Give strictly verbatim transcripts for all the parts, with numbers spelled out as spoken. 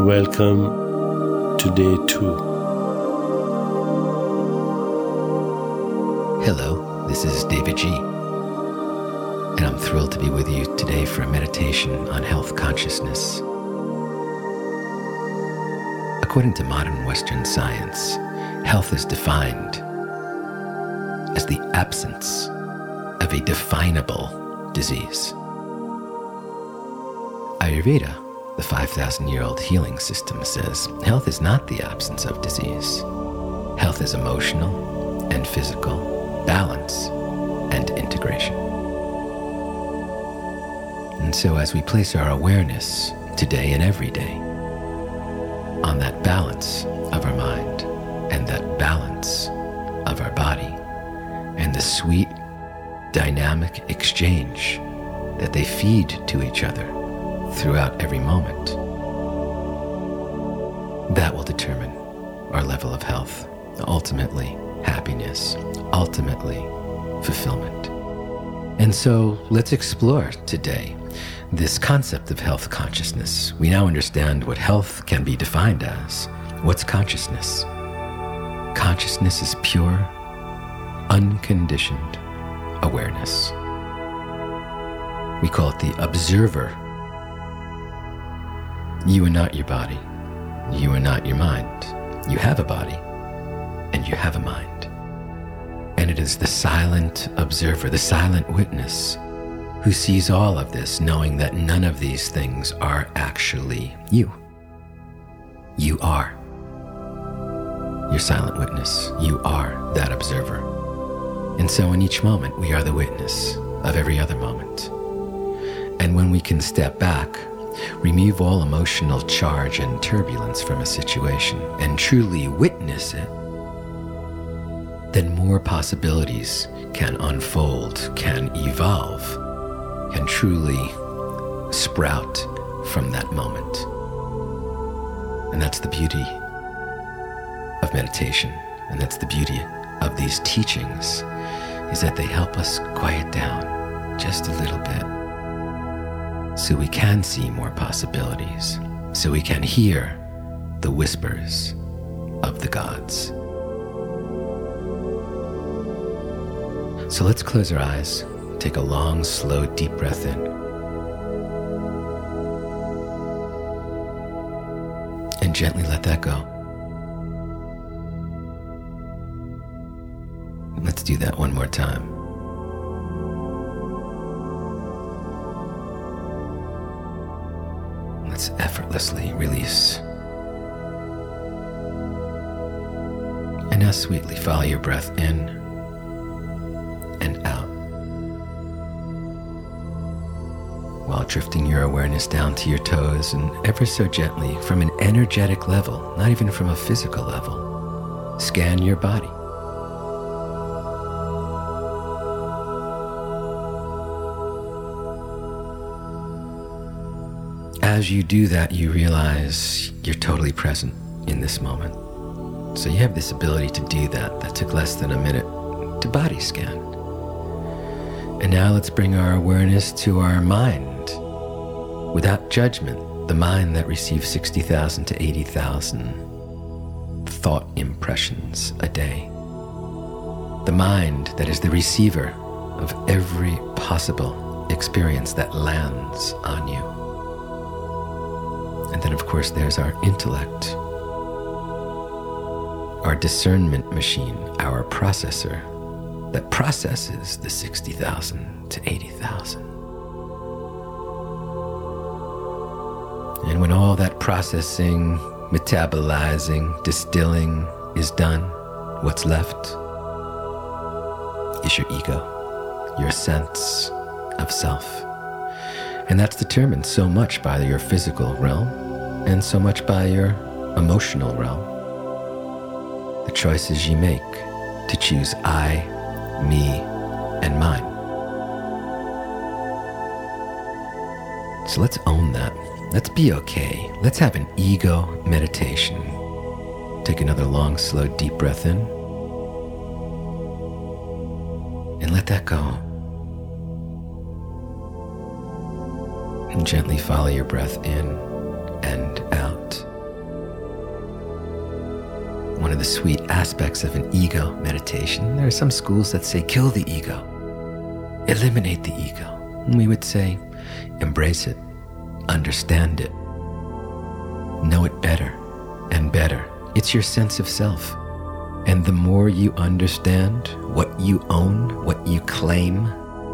Welcome to day two. Hello, this is David G. And I'm thrilled to be with you today for a meditation on health consciousness. According to modern Western science, health is defined as the absence of a definable disease. Ayurveda, the five thousand year old healing system, says health is not the absence of disease. Health is emotional and physical, balance and integration. And so as we place our awareness today and every day on that balance of our mind and that balance of our body and the sweet, dynamic exchange that they feed to each other throughout every moment, that will determine our level of health, ultimately happiness, ultimately fulfillment. And so let's explore today this concept of health consciousness. We now understand what health can be defined as. What's consciousness? Consciousness is pure, unconditioned awareness. We call it the observer. You are not your body. You are not your mind. You have a body and you have a mind. And it is the silent observer, the silent witness, who sees all of this, knowing that none of these things are actually you. You are your silent witness. You are that observer. And so in each moment, we are the witness of every other moment. And when we can step back, remove all emotional charge and turbulence from a situation and truly witness it, then more possibilities can unfold, can evolve, can truly sprout from that moment. And that's the beauty of meditation, and that's the beauty of these teachings, is that they help us quiet down just a little bit so we can see more possibilities, so we can hear the whispers of the gods. So let's close our eyes, take a long, slow, deep breath in, and gently let that go. Let's do that one more time. Let's effortlessly release. And now sweetly follow your breath in and out, while drifting your awareness down to your toes and ever so gently from an energetic level, not even from a physical level, scan your body. As you do that, you realize you're totally present in this moment. So you have this ability to do that. That took less than a minute to body scan. And now let's bring our awareness to our mind without judgment, the mind that receives sixty thousand to eighty thousand thought impressions a day. The mind that is the receiver of every possible experience that lands on you. And then, of course, there's our intellect, our discernment machine, our processor that processes the sixty thousand to eighty thousand. And when all that processing, metabolizing, distilling is done, what's left is your ego, your sense of self. And that's determined so much by your physical realm and so much by your emotional realm. The choices you make to choose I, me, and mine. So let's own that. Let's be okay. Let's have an ego meditation. Take another long, slow, deep breath in. And let that go. And gently follow your breath in and out. one of the sweet aspects of an ego meditation. There are some schools that say, kill the ego, eliminate the ego. And we would say, embrace it, understand it, know it better and better. It's your sense of self. And the more you understand what you own, what you claim,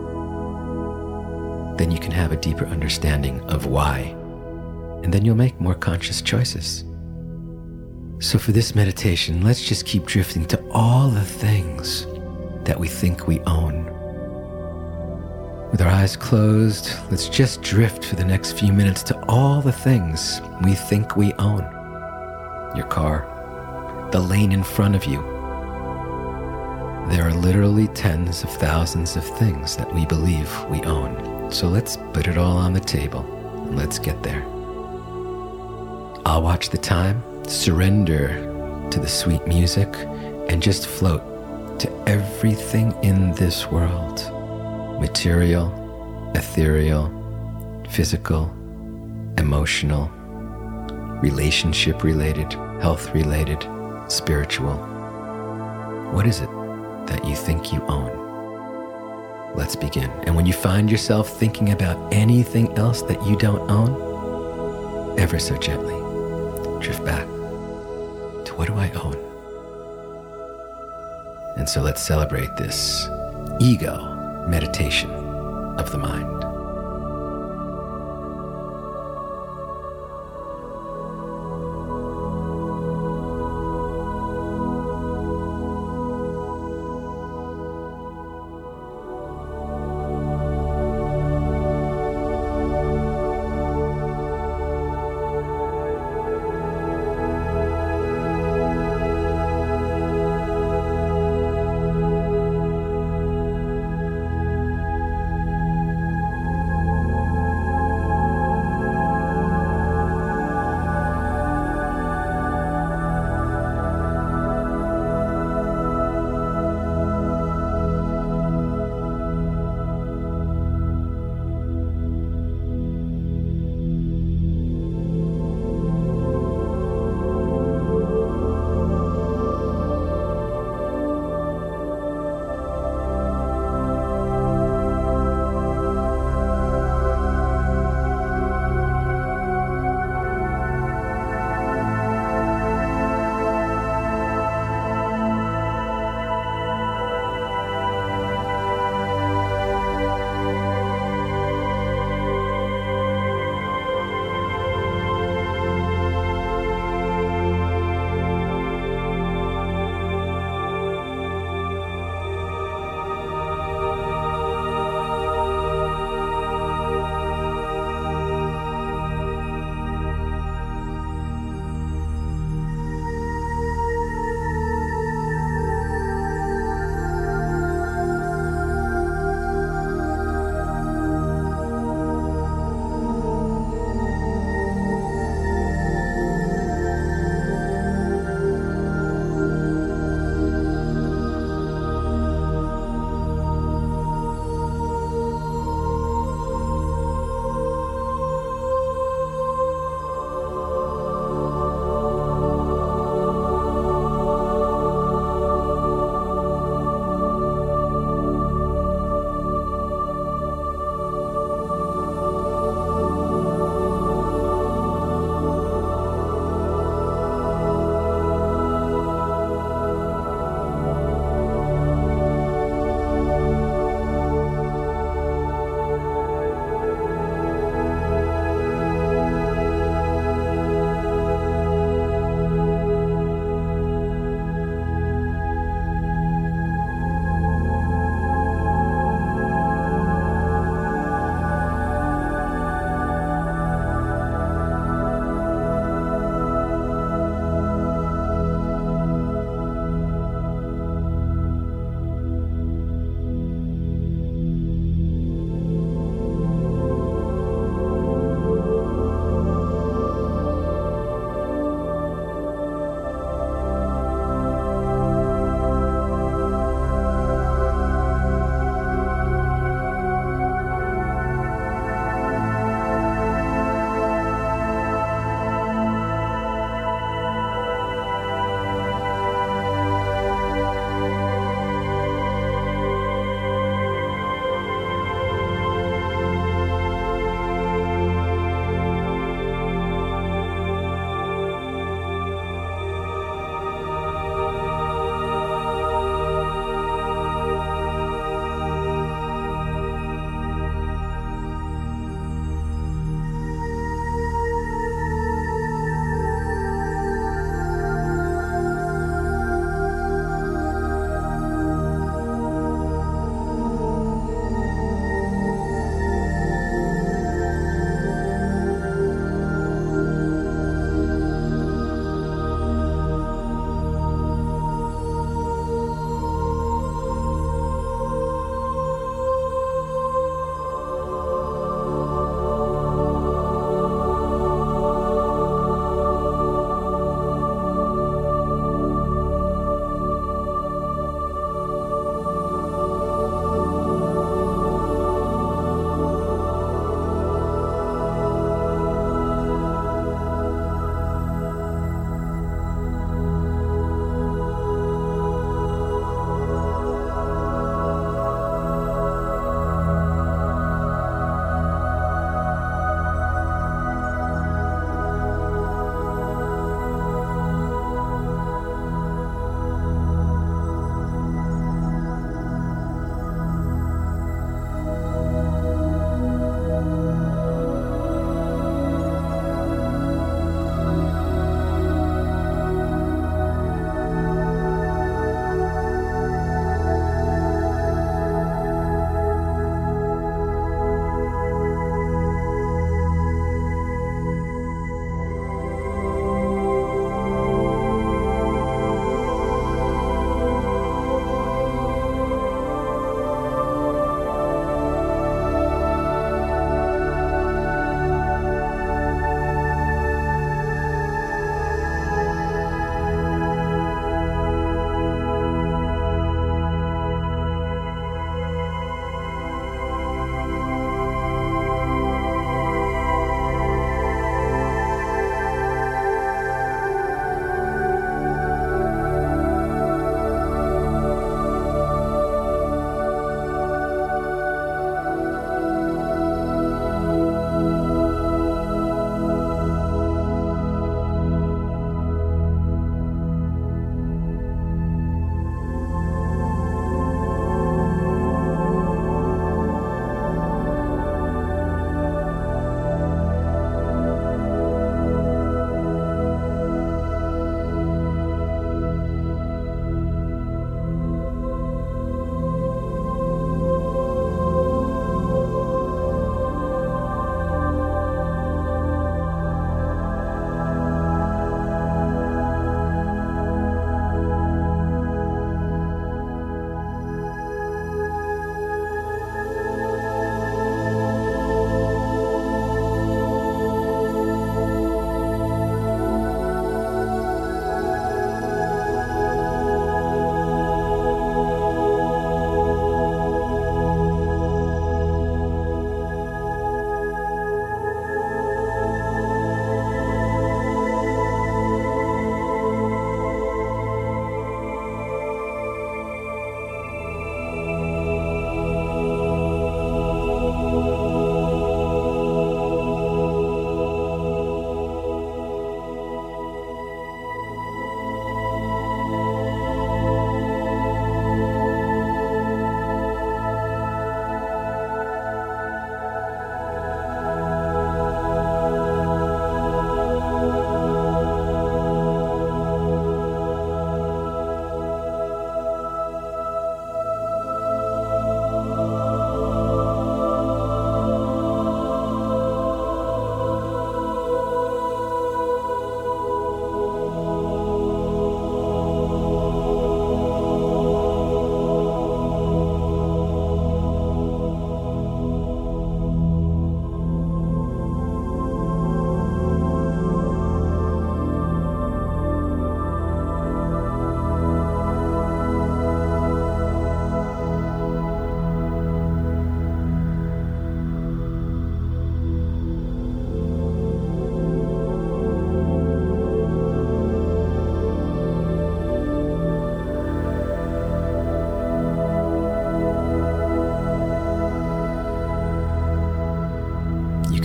then you can have a deeper understanding of why. And then you'll make more conscious choices. So for this meditation, let's just keep drifting to all the things that we think we own. With our eyes closed, let's just drift for the next few minutes to all the things we think we own. Your car, the lane in front of you. There are literally tens of thousands of things that we believe we own. So let's put it all on the table and let's get there. I'll watch the time, surrender to the sweet music, and just float to everything in this world. Material, ethereal, physical, emotional, relationship-related, health-related, spiritual. What is it that you think you own? Let's begin. And when you find yourself thinking about anything else that you don't own, ever so gently, drift back to what do I own? And so let's celebrate this ego meditation of the mind.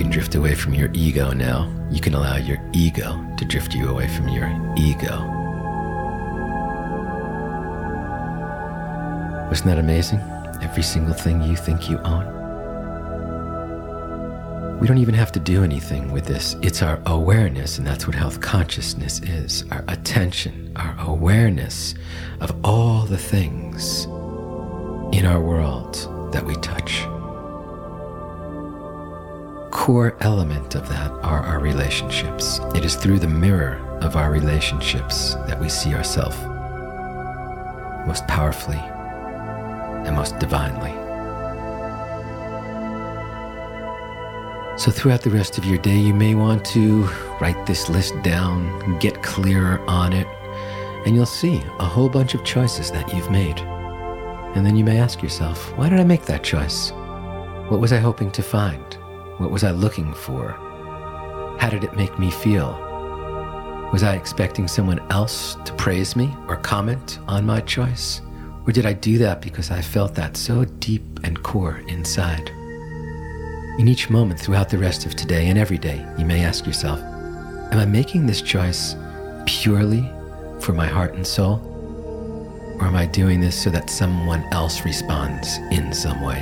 can drift away from your ego now. You can allow your ego to drift you away from your ego. Wasn't that amazing? Every single thing you think you own. We don't even have to do anything with this. It's our awareness, and that's what health consciousness is. Our attention, our awareness of all the things in our world that we touch. Core element of that are our relationships. It is through the mirror of our relationships that we see ourselves most powerfully and most divinely. So throughout the rest of your day, you may want to write this list down, get clearer on it, and you'll see a whole bunch of choices that you've made. And then you may ask yourself, why did I make that choice? What was I hoping to find? What was I looking for? How did it make me feel? Was I expecting someone else to praise me or comment on my choice? Or did I do that because I felt that so deep and core inside? In each moment throughout the rest of today and every day, you may ask yourself, am I making this choice purely for my heart and soul? Or am I doing this so that someone else responds in some way?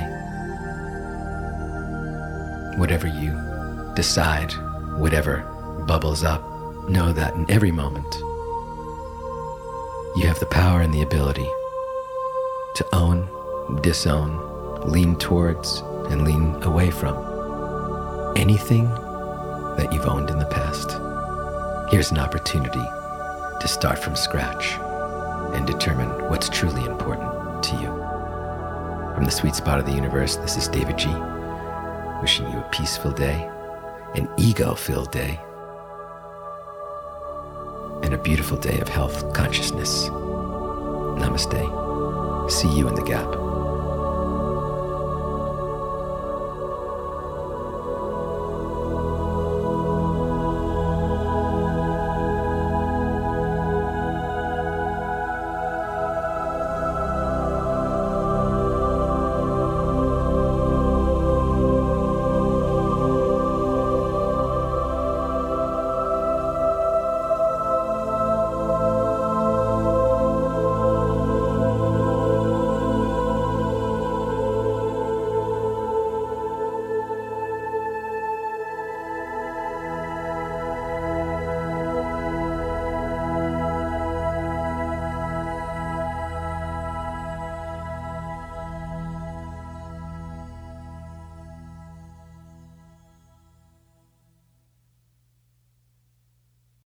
Whatever you decide, whatever bubbles up, know that in every moment, you have the power and the ability to own, disown, lean towards, and lean away from anything that you've owned in the past. Here's an opportunity to start from scratch and determine what's truly important to you. From the sweet spot of the universe, this is David G. Wishing you a peaceful day, an ego-filled day, and a beautiful day of health consciousness. Namaste. See you in the gap.